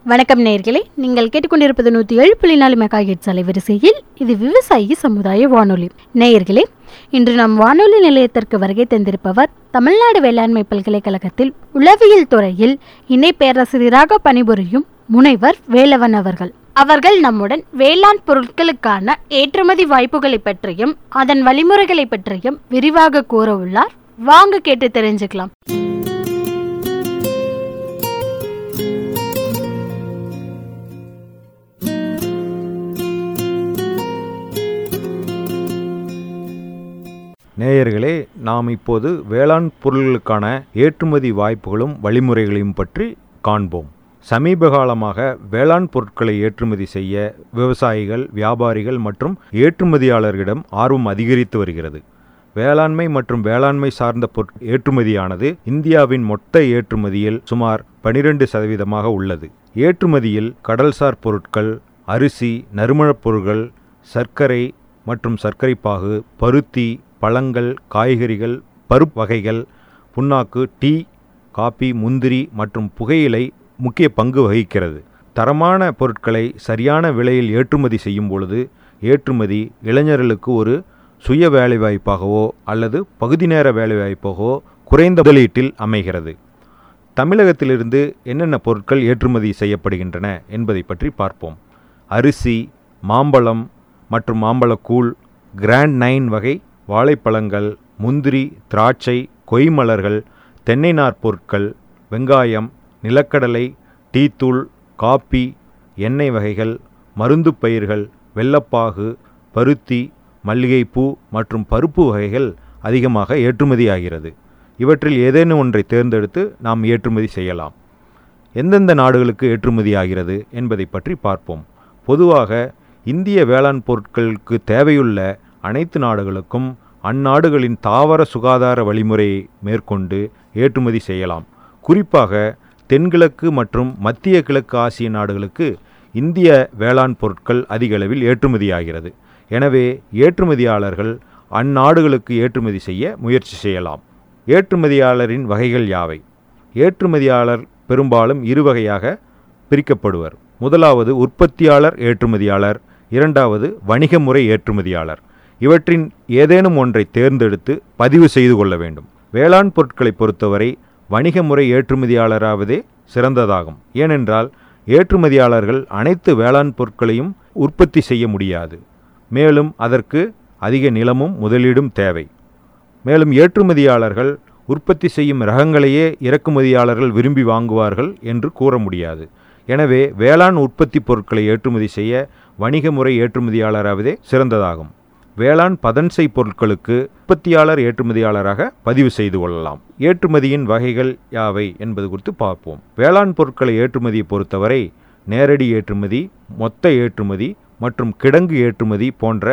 வணக்கம் நேயர்களே, நீங்கள் கேட்டுக்கொண்டிருப்பது 107.4 மெகாஹெர்ட்ஸ் அலைவரிசையில். இது விவசாயி சமுதாய வானொலி. நேயர்களே, இன்று நம் வானொலி நிலையத்திற்கு வருகை தந்திருப்பவர் தமிழ்நாடு வேளாண்மை பல்கலைக்கழகத்தில் உளவியல் துறையில் இணை பேராசிரியராக பணிபுரியும் முனைவர் வேலவன் அவர்கள். அவர்கள் நம்முடன் வேளாண் பொருட்களுக்கான ஏற்றுமதி வாய்ப்புகளை பற்றியும் அதன் வழிமுறைகளை பற்றியும் விரிவாக கூற உள்ளார். வாங்க கேட்டு தெரிஞ்சுக்கலாம். நேயர்களே, நாம் இப்போது வேளாண் பொருட்களுக்கான ஏற்றுமதி வாய்ப்புகளும் வழிமுறைகளையும் பற்றி காண்போம். சமீப காலமாக வேளாண் பொருட்களை ஏற்றுமதி செய்ய விவசாயிகள், வியாபாரிகள் மற்றும் ஏற்றுமதியாளர்களிடம் ஆர்வம் அதிகரித்து வருகிறது. வேளாண்மை மற்றும் வேளாண்மை சார்ந்த ஏற்றுமதியானது இந்தியாவின் மொத்த ஏற்றுமதியில் சுமார் 12% உள்ளது. ஏற்றுமதியில் கடல்சார் பொருட்கள், அரிசி, நறுமணப் பொருட்கள், சர்க்கரை மற்றும் சர்க்கரை பாகு, பருத்தி, பழங்கள், காய்கறிகள், பருப்பு வகைகள், புண்ணாக்கு, டீ, காபி, முந்திரி மற்றும் புகையிலை முக்கிய பங்கு வகிக்கிறது. தரமான பொருட்களை சரியான விலையில் ஏற்றுமதி செய்யும் பொழுது ஏற்றுமதி இளைஞர்களுக்கு ஒரு சுய வேலைவாய்ப்பாகவோ அல்லது பகுதி நேர வேலைவாய்ப்பாகவோ குறைந்த முதலீட்டில் அமைகிறது. தமிழகத்திலிருந்து என்னென்ன பொருட்கள் ஏற்றுமதி செய்யப்படுகின்றன என்பதை பற்றி பார்ப்போம். அரிசி, மாம்பழம் மற்றும் மாம்பழக்கூழ், கிராண்ட் 9 வகை வாழைப்பழங்கள், முந்திரி, திராட்சை, கொய்மலர்கள், தென்னை நார் பொருட்கள், வெங்காயம், நிலக்கடலை, டீத்தூள், காப்பி, எண்ணெய் வகைகள், மருந்து பயிர்கள், வெல்லப்பாகு, பருத்தி, மல்லிகைப்பூ மற்றும் பருப்பு வகைகள் அதிகமாக ஏற்றுமதியாகிறது. இவற்றில் ஏதேனும் ஒன்றை தேர்ந்தெடுத்து நாம் ஏற்றுமதி செய்யலாம். எந்தெந்த நாடுகளுக்கு ஏற்றுமதி ஆகிறது என்பதை பற்றி பார்ப்போம். பொதுவாக இந்திய வேளாண் பொருட்களுக்கு தேவையுள்ள அனைத்து நாடுகளுக்கும் அந்நாடுகளின் தாவர சுகாதார வழிமுறையை மேற்கொண்டு ஏற்றுமதி செய்யலாம். குறிப்பாக தென்கிழக்கு மற்றும் மத்திய கிழக்கு ஆசிய நாடுகளுக்கு இந்திய வேளாண் பொருட்கள் அதிக அளவில் ஏற்றுமதியாகிறது. எனவே ஏற்றுமதியாளர்கள் அந்நாடுகளுக்கு ஏற்றுமதி செய்ய முயற்சி செய்யலாம். ஏற்றுமதியாளரின் வகைகள் யாவை? ஏற்றுமதியாளர் பெரும்பாலும் 2 வகையாக பிரிக்கப்படுவர். முதலாவது உற்பத்தியாளர் ஏற்றுமதியாளர், இரண்டாவது வணிக முறை ஏற்றுமதியாளர். இவற்றின் ஏதேனும் ஒன்றை தேர்ந்தெடுத்து பதிவு செய்து கொள்ள வேண்டும். வேளாண் பொருட்களை பொறுத்தவரை வணிக முறை ஏற்றுமதியாளராவதே சிறந்ததாகும். ஏனென்றால் ஏற்றுமதியாளர்கள் அனைத்து வேளாண் பொருட்களையும் உற்பத்தி செய்ய முடியாது. மேலும் அதற்கு அதிக நிலமும் முதலீடும் தேவை. மேலும் ஏற்றுமதியாளர்கள் உற்பத்தி செய்யும் ரகங்களையே இறக்குமதியாளர்கள் விரும்பி வாங்குவார்கள் என்று கூற முடியாது. எனவே வேளாண் உற்பத்தி பொருட்களை ஏற்றுமதி செய்ய வணிக முறை ஏற்றுமதியாளராவதே சிறந்ததாகும். வேளாண் பதன்செய் பொருட்களுக்கு உற்பத்தியாளர் ஏற்றுமதியாளராக பதிவு செய்து கொள்ளலாம். ஏற்றுமதியின் வகைகள் யாவை என்பது குறித்து பார்ப்போம். வேளாண் பொருட்களை ஏற்றுமதியை பொறுத்தவரை நேரடி ஏற்றுமதி, மொத்த ஏற்றுமதி மற்றும் கிடங்கு ஏற்றுமதி போன்ற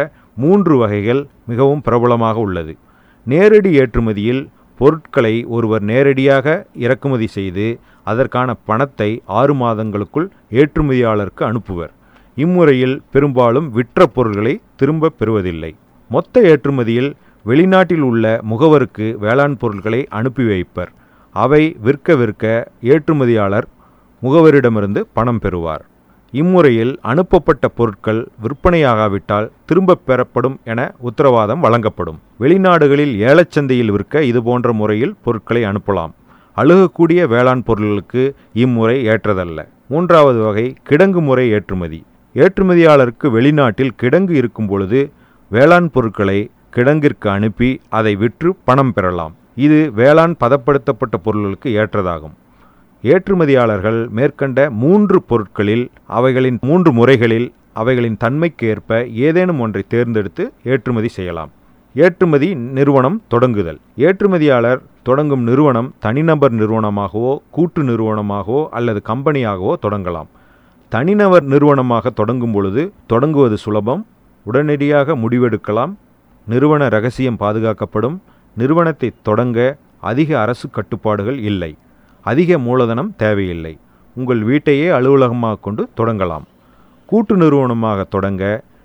3 வகைகள் மிகவும் பிரபலமாக உள்ளது. நேரடி ஏற்றுமதியில் பொருட்களை ஒருவர் நேரடியாக இறக்குமதி செய்து அதற்கான பணத்தை 6 மாதங்களுக்குள் ஏற்றுமதியாளருக்கு அனுப்புவர். இம்முறையில் பெரும்பாலும் விற்ற பொருட்களை திரும்ப பெறுவதில்லை. மொத்த ஏற்றுமதியில் வெளிநாட்டில் உள்ள முகவருக்கு வேளாண் பொருட்களை அனுப்பி வைப்பர். அவை விற்க ஏற்றுமதியாளர் முகவரிடமிருந்து பணம் பெறுவார். இம்முறையில் அனுப்பப்பட்ட பொருட்கள் விற்பனையாகாவிட்டால் திரும்ப பெறப்படும் என உத்தரவாதம் வழங்கப்படும். வெளிநாடுகளில் ஏலச்சந்தையில் விற்க இதுபோன்ற முறையில் பொருட்களை அனுப்பலாம். அழுகக்கூடிய வேளாண் பொருட்களுக்கு இம்முறை ஏற்றதல்ல. 3வது வகை கிடங்கு முறை ஏற்றுமதி. ஏற்றுமதியாளருக்கு வெளிநாட்டில் கிடங்கு இருக்கும் பொழுது வேளாண் பொருட்களை கிடங்கிற்கு அனுப்பி அதை விற்று பணம் பெறலாம். இது வேளாண் பதப்படுத்தப்பட்ட பொருட்களுக்கு ஏற்றதாகும். ஏற்றுமதியாளர்கள் மேற்கண்ட 3 பொருட்களில் அவைகளின் 3 முறைகளில் அவைகளின் தன்மைக்கு ஏற்ப ஏதேனும் ஒன்றை தேர்ந்தெடுத்து ஏற்றுமதி செய்யலாம். ஏற்றுமதி நிறுவனம் தொடங்குதல். ஏற்றுமதியாளர் தொடங்கும் நிறுவனம் தனிநபர் நிறுவனமாகவோ கூட்டு நிறுவனமாகவோ அல்லது கம்பெனியாகவோ தொடங்கலாம். தனிநபர் நிறுவனமாக தொடங்கும் பொழுது தொடங்குவது சுலபம், உடனடியாக முடிவெடுக்கலாம், நிறுவன ரகசியம் பாதுகாக்கப்படும். நிறுவனத்தை தொடங்க அதிக அரசு கட்டுப்பாடுகள் இல்லை, அதிக மூலதனம் தேவையில்லை. உங்கள் வீட்டையே அலுவலகமாக கொண்டு தொடங்கலாம். கூட்டு நிறுவனமாக தொடங்க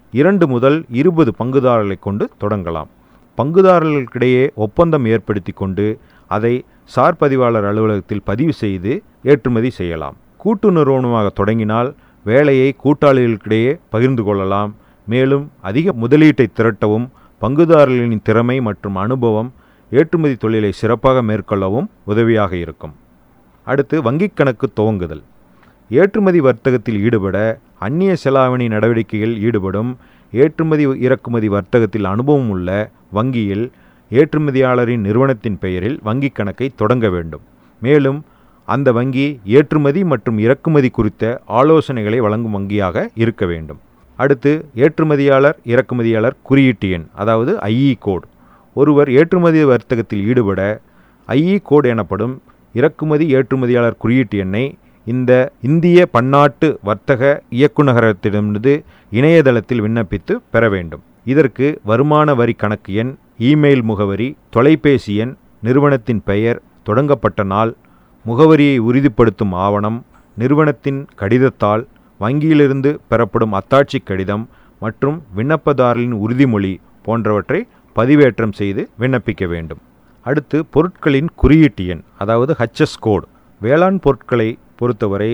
2 முதல் 20 பங்குதாரர்களை கொண்டு தொடங்கலாம். பங்குதாரர்களுக்கிடையே ஒப்பந்தம் ஏற்படுத்தி கொண்டு அதை சார் பதிவாளர் அலுவலகத்தில் பதிவு செய்து ஏற்றுமதி செய்யலாம். கூட்டு நிறுவனமாக தொடங்கினால் வேலையை கூட்டாளிகளுக்கிடையே பகிர்ந்து கொள்ளலாம். மேலும் அதிக முதலீட்டை திரட்டவும் பங்குதாரர்களின் திறமை மற்றும் அனுபவம் ஏற்றுமதி தொழிலை சிறப்பாக மேற்கொள்ளவும் உதவியாக இருக்கும். அடுத்து வங்கிக் கணக்கு துவங்குதல். ஏற்றுமதி வர்த்தகத்தில் ஈடுபட அந்நிய செலாவணி நடவடிக்கைகளில் ஈடுபடும் ஏற்றுமதி இறக்குமதி வர்த்தகத்தில் அனுபவம் உள்ள வங்கியில் ஏற்றுமதியாளரின் நிறுவனத்தின் பெயரில் வங்கிக் கணக்கை தொடங்க வேண்டும். மேலும் அந்த வங்கி ஏற்றுமதி மற்றும் இறக்குமதி குறித்த ஆலோசனைகளை வழங்கும் வங்கியாக இருக்க வேண்டும். அடுத்து ஏற்றுமதியாளர் இறக்குமதியாளர் குறியீட்டு எண், அதாவது ஐஇ கோட். ஒருவர் ஏற்றுமதி வர்த்தகத்தில் ஈடுபட ஐஇ கோட் எனப்படும் இறக்குமதி ஏற்றுமதியாளர் குறியீட்டு எண்ணை இந்த இந்திய பன்னாட்டு வர்த்தக இயக்குநரகத்திடமிருந்து இணையதளத்தில் விண்ணப்பித்து பெற வேண்டும். இதற்கு வருமான வரி கணக்கு எண், இமெயில் முகவரி, தொலைபேசி எண், நிறுவனத்தின் பெயர், தொடங்கப்பட்ட நாள், முகவரியை உறுதிப்படுத்தும் ஆவணம், நிறுவனத்தின் கடிதத்தாள், வங்கியிலிருந்து பெறப்படும் அத்தாட்சி கடிதம் மற்றும் விண்ணப்பதாரரின் உறுதிமொழி போன்றவற்றை பதிவேற்றம் செய்து விண்ணப்பிக்க வேண்டும். அடுத்து பொருட்களின் குறியீட்டு எண், அதாவது ஹச்எஸ் கோட். வேளாண் பொருட்களை பொறுத்தவரை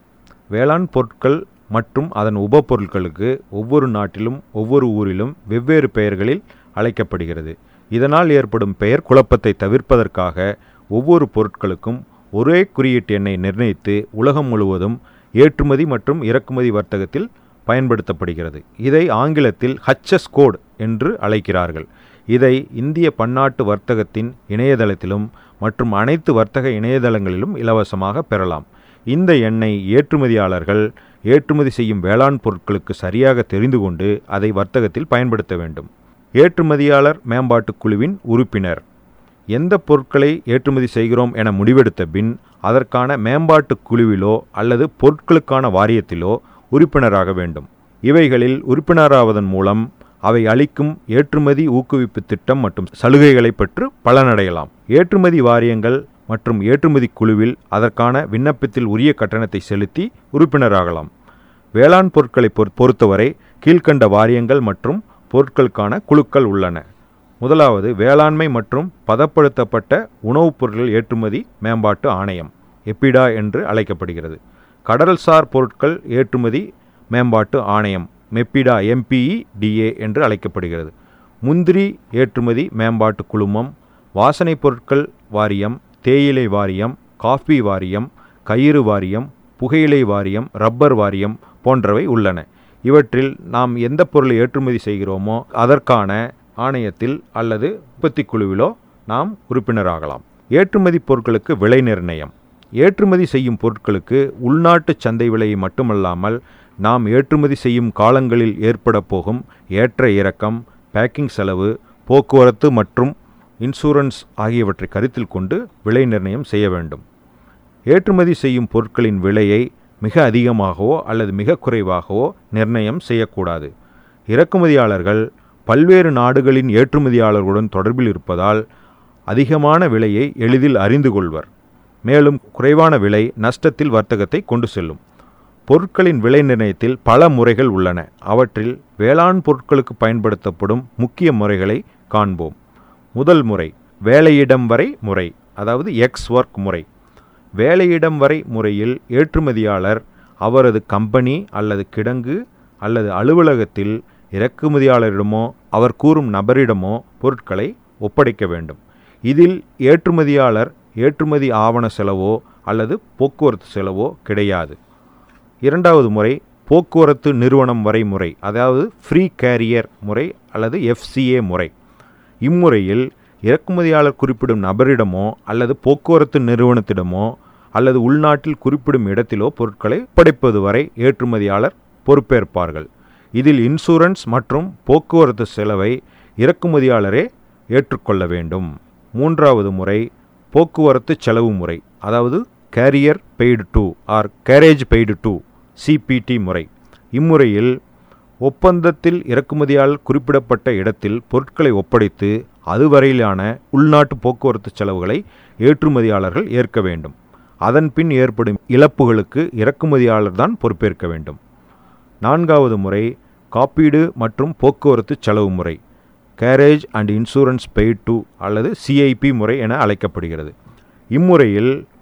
வேளாண் பொருட்கள் மற்றும் அதன் உபப்பொருட்களுக்கு ஒவ்வொரு நாட்டிலும் ஒவ்வொரு ஊரிலும் வெவ்வேறு பெயர்களில் அழைக்கப்படுகிறது. இதனால் ஏற்படும் பெயர் குழப்பத்தை தவிர்ப்பதற்காக ஒவ்வொரு பொருட்களுக்கும் ஒரே குறியீட்டு எண்ணை நிர்ணயித்து உலகம் முழுவதும் ஏற்றுமதி மற்றும் இறக்குமதி வர்த்தகத்தில் பயன்படுத்தப்படுகிறது. இதை ஆங்கிலத்தில் ஹச்எஸ் கோட் என்று அழைக்கிறார்கள். இதை இந்திய பன்னாட்டு வர்த்தகத்தின் இணையதளத்திலும் மற்றும் அனைத்து வர்த்தக இணையதளங்களிலும் இலவசமாக பெறலாம். இந்த எண்ணை ஏற்றுமதியாளர்கள் ஏற்றுமதி செய்யும் வேளாண் பொருட்களுக்கு சரியாக தெரிந்து கொண்டு அதை வர்த்தகத்தில் பயன்படுத்த வேண்டும். ஏற்றுமதியாளர் மேம்பாட்டுக் குழுவின் உறுப்பினர் எந்த பொருட்களை ஏற்றுமதி செய்கிறோம் என முடிவெடுத்த பின் அதற்கான மேம்பாட்டுக் குழுவிலோ அல்லது பொருட்களுக்கான வாரியத்திலோ உறுப்பினராக வேண்டும். இவைகளில் உறுப்பினராவதன் மூலம் அவை அளிக்கும் ஏற்றுமதி ஊக்குவிப்பு திட்டம் மற்றும் சலுகைகளை பெற்று பலனடையலாம். ஏற்றுமதி வாரியங்கள் மற்றும் ஏற்றுமதி குழுவில் அதற்கான விண்ணப்பத்தில் உரிய கட்டணத்தை செலுத்தி உறுப்பினராகலாம். வேளாண் பொருட்களை பொறுத்தவரை கீழ்க்கண்ட வாரியங்கள் மற்றும் பொருட்களுக்கான குழுக்கள் உள்ளன. முதலாவது வேளாண்மை மற்றும் பதப்படுத்தப்பட்ட உணவுப் பொருட்கள் ஏற்றுமதி மேம்பாட்டு ஆணையம், எப்பிடா என்று அழைக்கப்படுகிறது. கடல்சார் பொருட்கள் ஏற்றுமதி மேம்பாட்டு ஆணையம், மெப்பிடா, MPEDA என்று அழைக்கப்படுகிறது. முந்திரி ஏற்றுமதி மேம்பாட்டு குழுமம், வாசனை பொருட்கள் வாரியம், தேயிலை வாரியம், காஃபி வாரியம், கயிறு வாரியம், புகையிலை வாரியம், ரப்பர் வாரியம் போன்றவை உள்ளன. இவற்றில் நாம் எந்த பொருளை ஏற்றுமதி செய்கிறோமோ அதற்கான ஆணையத்தில் அல்லது உற்பத்தி குழுவிலோ நாம் உறுப்பினராகலாம். ஏற்றுமதி பொருட்களுக்கு விலை நிர்ணயம். ஏற்றுமதி செய்யும் பொருட்களுக்கு உள்நாட்டு சந்தை விலையை மட்டுமல்லாமல் நாம் ஏற்றுமதி செய்யும் காலங்களில் ஏற்பட போகும் ஏற்ற இறக்கம், பேக்கிங் செலவு, போக்குவரத்து மற்றும் இன்சூரன்ஸ் ஆகியவற்றை கருத்தில் கொண்டு விலை நிர்ணயம் செய்ய வேண்டும். ஏற்றுமதி செய்யும் பொருட்களின் விலையை மிக அதிகமாகவோ அல்லது மிக குறைவாகவோ நிர்ணயம் செய்யக்கூடாது. இறக்குமதியாளர்கள் பல்வேறு நாடுகளின் ஏற்றுமதியாளர்களுடன் தொடர்பில் இருப்பதால் அதிகமான விலையை எளிதில் அறிந்து கொள்வர். மேலும் குறைவான விலை நஷ்டத்தில் வர்த்தகத்தை கொண்டு செல்லும். பொருட்களின் விலை நிர்ணயத்தில் பல முறைகள் உள்ளன. அவற்றில் வேளாண் பொருட்களுக்கு பயன்படுத்தப்படும் முக்கிய முறைகளை காண்போம். முதல் முறை வேலையிடம் வரை முறை, அதாவது எக்ஸ் ஒர்க் முறை. வேலையிடம் வரை முறையில் ஏற்றுமதியாளர் அவரது கம்பெனி அல்லது கிடங்கு அல்லது அலுவலகத்தில் இறக்குமதியாளரிடமோ அவர் கூறும் நபரிடமோ பொருட்களை ஒப்படைக்க வேண்டும். இதில் ஏற்றுமதியாளர் ஏற்றுமதி ஆவண செலவோ அல்லது போக்குவரத்து செலவோ கிடையாது. இரண்டாவது முறை போக்குவரத்து நிறுவனம் வரை முறை, அதாவது ஃப்ரீ கேரியர் முறை அல்லது FCA முறை. இம்முறையில் இறக்குமதியாளர் குறிப்பிடும் நபரிடமோ அல்லது போக்குவரத்து நிறுவனத்திடமோ அல்லது உள்நாட்டில் குறிப்பிடும் இடத்திலோ பொருட்களை ஒப்படைப்பது வரை ஏற்றுமதியாளர் பொறுப்பேற்பார்கள். இதில் இன்சூரன்ஸ் மற்றும் போக்குவரத்து செலவை இறக்குமதியாளரே ஏற்றுக்கொள்ள வேண்டும். மூன்றாவது முறை போக்குவரத்து செலவு முறை, அதாவது carrier paid to or carriage paid to CPT முறை. இம்முறையில் ஒப்பந்தத்தில் இறக்குமதியாளர் குறிப்பிடப்பட்ட இடத்தில் பொருட்களை ஒப்படைத்து அதுவரையிலான உள்நாட்டு போக்குவரத்து செலவுகளை ஏற்றுமதியாளர்கள் ஏற்க வேண்டும். அதன் பின் ஏற்படும் இழப்புகளுக்கு இறக்குமதியாளர் தான் பொறுப்பேற்க வேண்டும். நான்காவது முறை காப்பீடு மற்றும் போக்குவரத்து செலவு முறை, carriage and insurance paid to அல்லது CIP முறை என அழைக்கப்படுகிறது. இம்முறையில்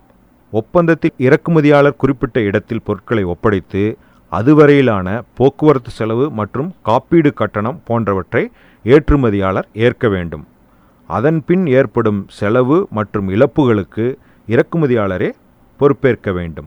ஒப்பந்தத்தில் இறக்குமதியாளர் குறிப்பிட்ட இடத்தில் பொருட்களை ஒப்படைத்து அதுவரையிலான போக்குவரத்து செலவு மற்றும் காப்பீடு கட்டணம் போன்றவற்றை ஏற்றுமதியாளர் ஏற்க வேண்டும். அதன்பின் ஏற்படும் செலவு மற்றும் இழப்புகளுக்கு இறக்குமதியாளரே பொறுப்பேற்க வேண்டும்.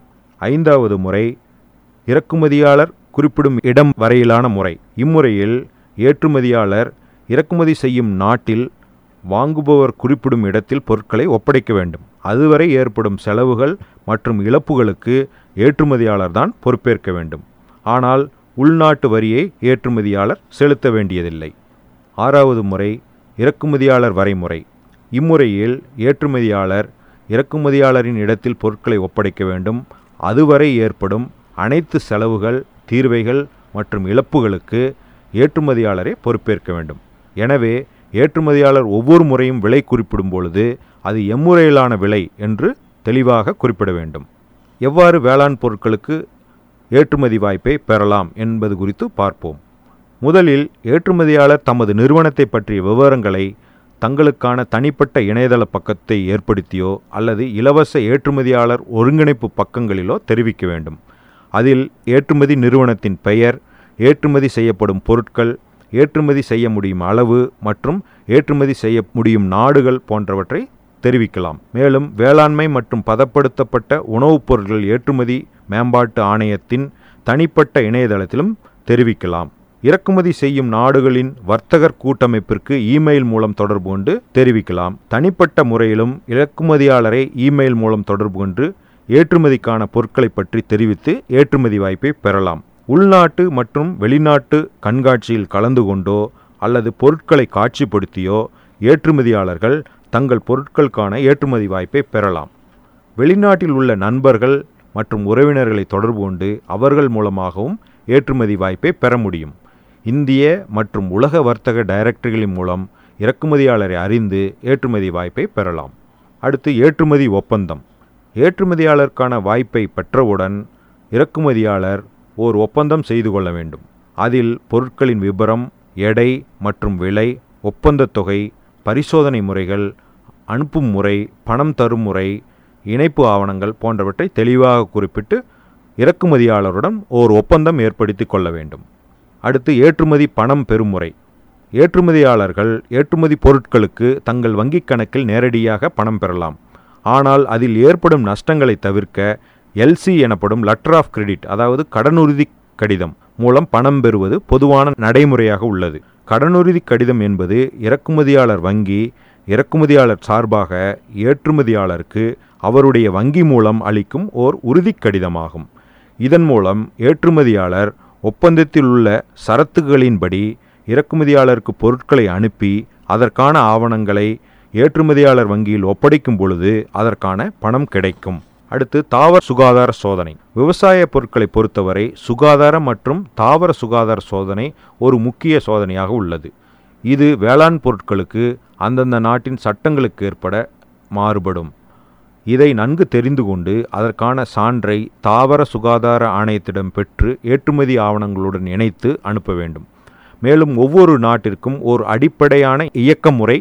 5வது முறை இறக்குமதியாளர் குறிப்பிடும் இடம் வரையிலான முறை. இம்முறையில் ஏற்றுமதியாளர் இறக்குமதி செய்யும் நாட்டில் வாங்குபவர் குறிப்பிடும் இடத்தில் பொருட்களை ஒப்படைக்க வேண்டும். அதுவரை ஏற்படும் செலவுகள் மற்றும் இழப்புகளுக்கு ஏற்றுமதியாளர் தான் பொறுப்பேற்க வேண்டும். ஆனால் உள்நாட்டு வரியை ஏற்றுமதியாளர் செலுத்த வேண்டியதில்லை. 6வது முறை இறக்குமதியாளர் வரைமுறை. இம்முறையில் ஏற்றுமதியாளர் இறக்குமதியாளரின் இடத்தில் பொருட்களை ஒப்படைக்க வேண்டும். அதுவரை ஏற்படும் அனைத்து செலவுகள், தீர்வைகள் மற்றும் இழப்புகளுக்கு ஏற்றுமதியாளரே பொறுப்பேற்க வேண்டும். எனவே ஏற்றுமதியாளர் ஒவ்வொரு முறையும் விலை குறிப்பிடும் பொழுது அது எம்முறையிலான விலை என்று தெளிவாக குறிப்பிட வேண்டும். எவ்வாறு வேளாண் பொருட்களுக்கு ஏற்றுமதி வாய்ப்பை பெறலாம் என்பது குறித்து பார்ப்போம். முதலில் ஏற்றுமதியாளர் தமது நிறுவனத்தை பற்றிய விவரங்களை தங்களுக்கான தனிப்பட்ட இணையதள பக்கத்தை ஏற்படுத்தியோ அல்லது இலவச ஏற்றுமதியாளர் ஒருங்கிணைப்பு பக்கங்களிலோ தெரிவிக்க வேண்டும். அதில் ஏற்றுமதி நிறுவனத்தின் பெயர், ஏற்றுமதி செய்யப்படும் பொருட்கள், ஏற்றுமதி செய்ய முடியும் அளவு மற்றும் ஏற்றுமதி செய்ய முடியும் நாடுகள் போன்றவற்றை தெரிவிக்கலாம். மேலும் வேளாண்மை மற்றும் பதப்படுத்தப்பட்ட உணவுப் பொருட்கள் ஏற்றுமதி மேம்பாட்டு ஆணையத்தின் தனிப்பட்ட இணையதளத்திலும் தெரிவிக்கலாம். இறக்குமதி செய்யும் நாடுகளின் வர்த்தகர் கூட்டமைப்பிற்கு இமெயில் மூலம் தொடர்பு கொண்டு தெரிவிக்கலாம். தனிப்பட்ட முறையிலும் இறக்குமதியாளரை இமெயில் மூலம் தொடர்பு கொண்டு ஏற்றுமதிக்கான பொருட்களை பற்றி தெரிவித்து ஏற்றுமதி வாய்ப்பை பெறலாம். உள்நாட்டு மற்றும் வெளிநாட்டு கண்காட்சியில் கலந்து கொண்டோ அல்லது பொருட்களை காட்சிப்படுத்தியோ ஏற்றுமதியாளர்கள் தங்கள் பொருட்களுக்கான ஏற்றுமதி வாய்ப்பை பெறலாம். வெளிநாட்டில் உள்ள நண்பர்கள் மற்றும் உறவினர்களை தொடர்பு கொண்டு அவர்கள் மூலமாகவும் ஏற்றுமதி வாய்ப்பை பெற முடியும். இந்திய மற்றும் உலக வர்த்தக டைரக்டரிகளின் மூலம் இறக்குமதியாளரை அறிந்து ஏற்றுமதி வாய்ப்பை பெறலாம். அடுத்து ஏற்றுமதி ஒப்பந்தம். ஏற்றுமதியாளருக்கான வாய்ப்பை பெற்றவுடன் இறக்குமதியாளர் ஓர் ஒப்பந்தம் செய்து கொள்ள வேண்டும். அதில் பொருட்களின் விபரம், எடை மற்றும் விலை, ஒப்பந்தத் தொகை, பரிசோதனை முறைகள், அனுப்பும் முறை, பணம் தரும் முறை, இணைப்பு ஆவணங்கள் போன்றவற்றை தெளிவாக குறிப்பிட்டு இறக்குமதியாளருடன் ஓர் ஒப்பந்தம் ஏற்படுத்தி கொள்ள வேண்டும். அடுத்து ஏற்றுமதி பணம் பெறும் முறை. ஏற்றுமதியாளர்கள் ஏற்றுமதி பொருட்களுக்கு தங்கள் வங்கிக் கணக்கில் நேரடியாக பணம் பெறலாம். ஆனால் அதில் ஏற்படும் நஷ்டங்களை தவிர்க்க எல்சி எனப்படும் லெட்டர் ஆஃப் கிரெடிட், அதாவது கடனுறுதி கடிதம் மூலம் பணம் பெறுவது பொதுவான நடைமுறையாக உள்ளது. கடனுறுதி கடிதம் என்பது இறக்குமதியாளர் வங்கி இறக்குமதியாளர் சார்பாக ஏற்றுமதியாளருக்கு அவருடைய வங்கி மூலம் அளிக்கும் ஓர் உறுதி கடிதமாகும். இதன் மூலம் ஏற்றுமதியாளர் ஒப்பந்தத்தில் உள்ள சரத்துகளின்படி இறக்குமதியாளருக்கு பொருட்களை அனுப்பி அதற்கான ஆவணங்களை ஏற்றுமதியாளர் வங்கியில் ஒப்படைக்கும் பொழுது அதற்கான பணம் கிடைக்கும். அடுத்து தாவர சுகாதார சோதனை. விவசாய பொருட்களை பொறுத்தவரை சுகாதார மற்றும் தாவர சுகாதார சோதனை ஒரு முக்கிய சோதனையாக உள்ளது. இது வேளாண் பொருட்களுக்கு அந்தந்த நாட்டின் சட்டங்களுக்கு ஏற்பட மாறுபடும். இதை நன்கு தெரிந்து கொண்டு அதற்கான சான்றை தாவர சுகாதார ஆணையத்திடம் பெற்று ஏற்றுமதி ஆவணங்களுடன் இணைத்து அனுப்ப வேண்டும். மேலும் ஒவ்வொரு நாட்டிற்கும் ஒரு அடிப்படையான இயக்க முறை,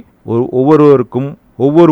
ஒவ்வொரு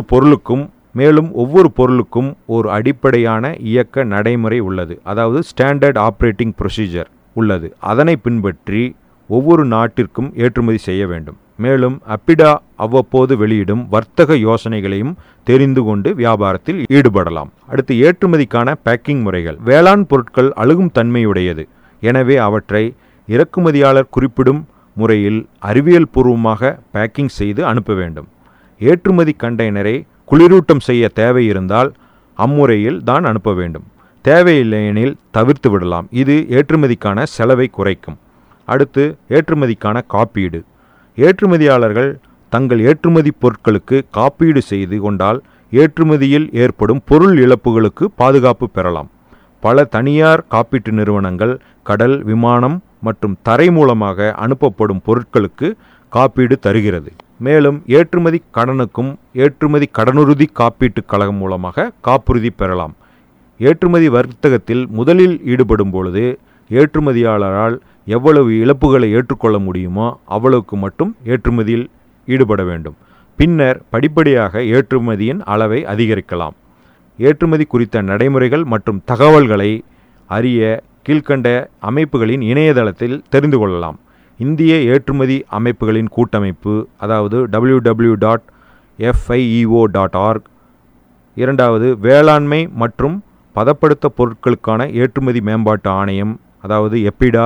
பொருளுக்கும் ஒரு அடிப்படையான இயக்க நடைமுறை உள்ளது. அதாவது ஸ்டாண்டர்ட் ஆப்ரேட்டிங் ப்ரொசீஜர் உள்ளது. அதனை பின்பற்றி ஒவ்வொரு நாட்டிற்கும் ஏற்றுமதி செய்ய வேண்டும். மேலும் அப்பிடா அவ்வப்போது வெளியிடும் வர்த்தக யோசனைகளையும் தெரிந்து கொண்டு வியாபாரத்தில் ஈடுபடலாம். அடுத்து ஏற்றுமதிக்கான பேக்கிங் முறைகள். வேளாண் பொருட்கள் அழுகும் தன்மையுடையது. எனவே அவற்றை இறக்குமதியாளர் குறிப்பிடும் முறையில் அறிவியல் பூர்வமாக பேக்கிங் செய்து அனுப்ப வேண்டும். ஏற்றுமதி கண்டெய்னரை குளிரூட்டம் செய்ய தேவை இருந்தால் அம்முறையில் தான் அனுப்ப வேண்டும். தேவையில்லையெனில் தவிர்த்து விடலாம். இது ஏற்றுமதிக்கான செலவை குறைக்கும். அடுத்து ஏற்றுமதிக்கான காப்பீடு. ஏற்றுமதியாளர்கள் தங்கள் ஏற்றுமதி பொருட்களுக்கு காப்பீடு செய்து கொண்டால் ஏற்றுமதியில் ஏற்படும் பொருள் இழப்புகளுக்கு பாதுகாப்பு பெறலாம். பல தனியார் காப்பீட்டு நிறுவனங்கள் கடல், விமானம் மற்றும் தரை மூலமாக அனுப்பப்படும் பொருட்களுக்கு காப்பீடு தருகிறது. மேலும் ஏற்றுமதி கடனுக்கும் ஏற்றுமதி கடனுறுதி காப்பீட்டுக் கழகம் மூலமாக காப்புறுதி பெறலாம். ஏற்றுமதி வர்த்தகத்தில் முதலில் ஈடுபடும் பொழுது ஏற்றுமதியாளரால் எவ்வளவு இழப்புகளை ஏற்றுக்கொள்ள முடியுமோ அவ்வளவுக்கு மட்டும் ஏற்றுமதியில் ஈடுபட வேண்டும். பின்னர் படிப்படியாக ஏற்றுமதியின் அளவை அதிகரிக்கலாம். ஏற்றுமதி குறித்த நடைமுறைகள் மற்றும் தகவல்களை அறிய கீழ்க்கண்ட அமைப்புகளின் இணையதளத்தில் தெரிந்து கொள்ளலாம். இந்திய ஏற்றுமதி அமைப்புகளின் கூட்டமைப்பு, அதாவது www.fio.org. இரண்டாவது, வேளாண்மை மற்றும் பதப்படுத்த பொருட்களுக்கான ஏற்றுமதி மேம்பாட்டு ஆணையம், அதாவது எப்பிடா,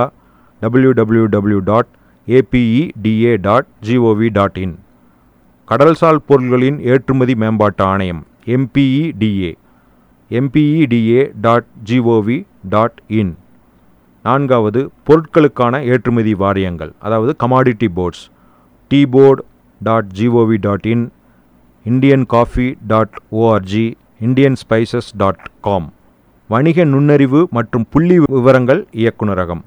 www.apeda.gov.in. கடல்சார் பொருட்களின் ஏற்றுமதி மேம்பாட்டு ஆணையம் mpeda.gov.in. நான்காவது, பொருட்களுக்கான ஏற்றுமதி வாரியங்கள், அதாவது commodity ports, tboard.gov.in, indiancoffee.org, indianspices.com. வணிக நுண்ணறிவு மற்றும் புள்ளி விவரங்கள் இயக்குநரகம்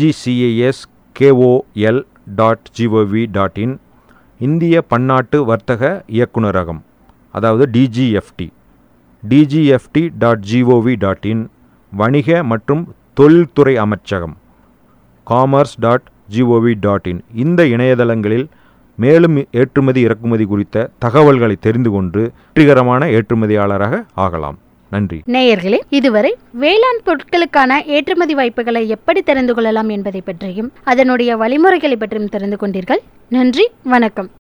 dgcaskol.gov.in. இந்திய பன்னாட்டு வர்த்தக இயக்குநரகம், அதாவது DGFT, dgft.gov.in. வணிக மற்றும் தொழில்துறை அமைச்சகம் commerce.gov.in. இந்த இணையதளங்களில் மேலும் ஏற்றுமதி இறக்குமதி குறித்த தகவல்களை தெரிந்து கொண்டு வெற்றிகரமான ஏற்றுமதியாளராக ஆகலாம். நன்றி. நேயர்களே, இதுவரை வேளாண் பொருட்களுக்கான ஏற்றுமதி வாய்ப்புகளை எப்படி தெரிந்து கொள்ளலாம் என்பதை பற்றியும் அதனுடைய வழிமுறைகளை பற்றியும் தெரிந்து கொண்டீர்கள். நன்றி, வணக்கம்.